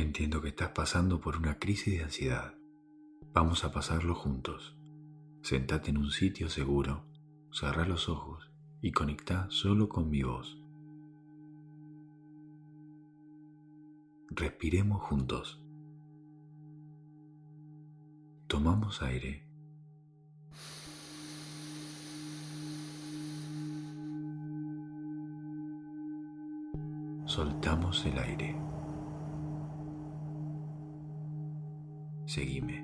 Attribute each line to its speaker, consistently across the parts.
Speaker 1: Entiendo que estás pasando por una crisis de ansiedad. Vamos a pasarlo juntos. Sentate en un sitio seguro, cerrá los ojos y conectá solo con mi voz. Respiremos juntos. Tomamos aire. Soltamos el aire. Seguime.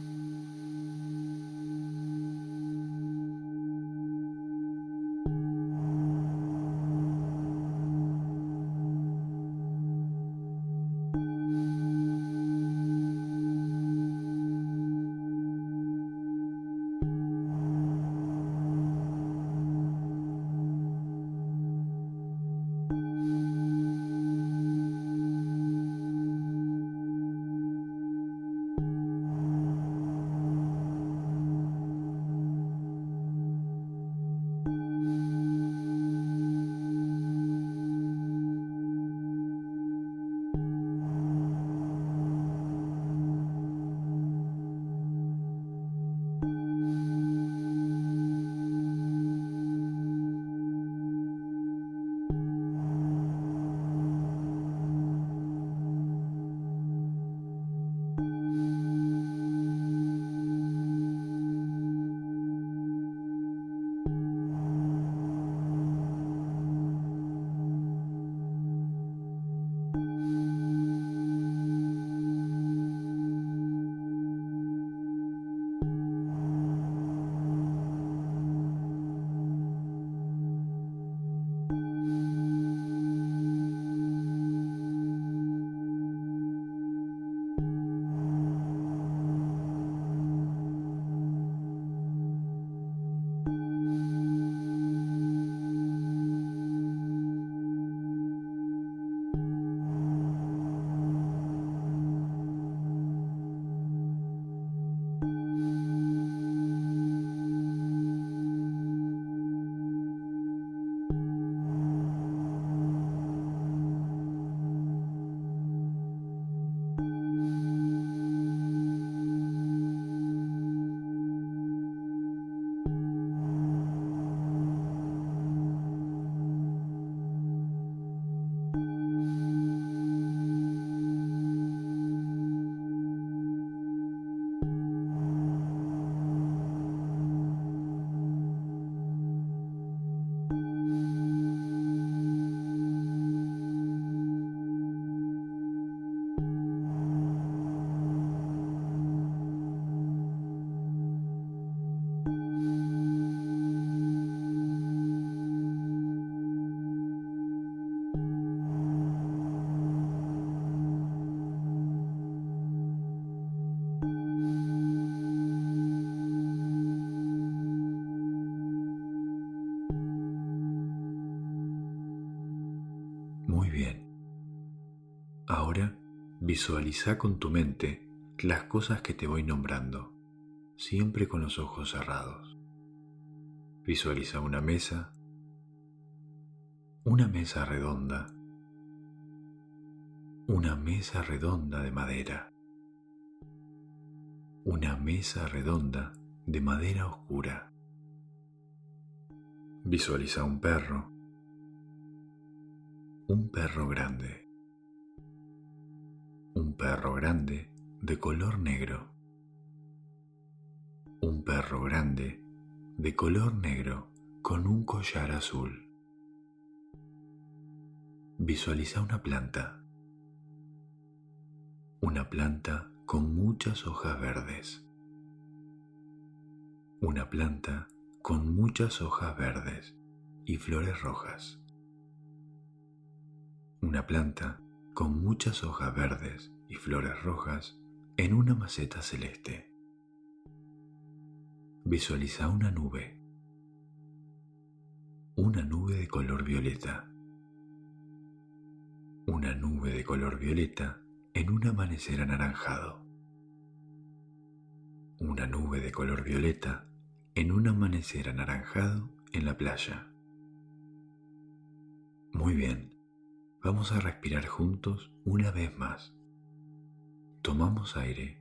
Speaker 1: Muy bien. Ahora visualiza con tu mente las cosas que te voy nombrando, siempre con los ojos cerrados. Visualiza una mesa redonda, una mesa redonda de madera, una mesa redonda de madera oscura. Visualiza un perro grande, un perro grande de color negro, un perro grande de color negro con un collar azul. Visualiza una planta con muchas hojas verdes, una planta con muchas hojas verdes y flores rojas, una planta con muchas hojas verdes y flores rojas en una maceta celeste. Visualiza una nube de color violeta, una nube de color violeta en un amanecer anaranjado, una nube de color violeta en un amanecer anaranjado en la playa. Muy bien, vamos a respirar juntos una vez más. Tomamos aire.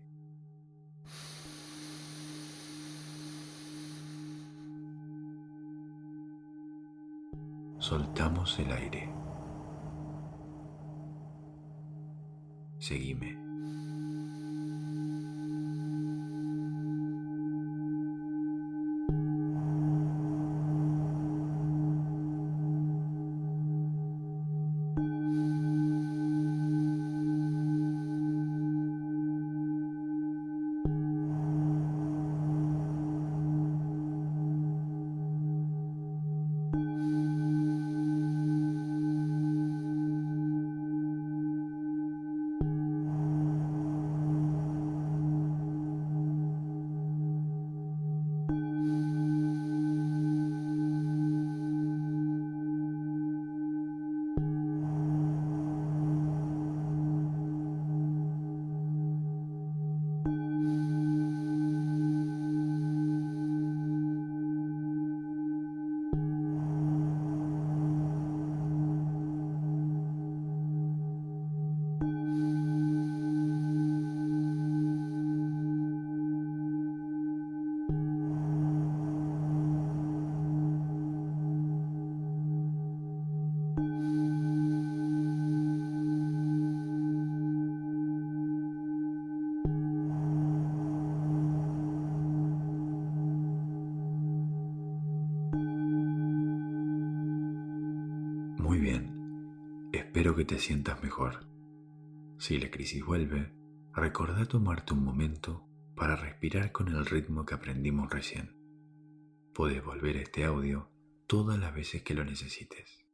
Speaker 1: Soltamos el aire. Seguime. Muy bien, espero que te sientas mejor. Si la crisis vuelve, recordá tomarte un momento para respirar con el ritmo que aprendimos recién. Podés volver a este audio todas las veces que lo necesites.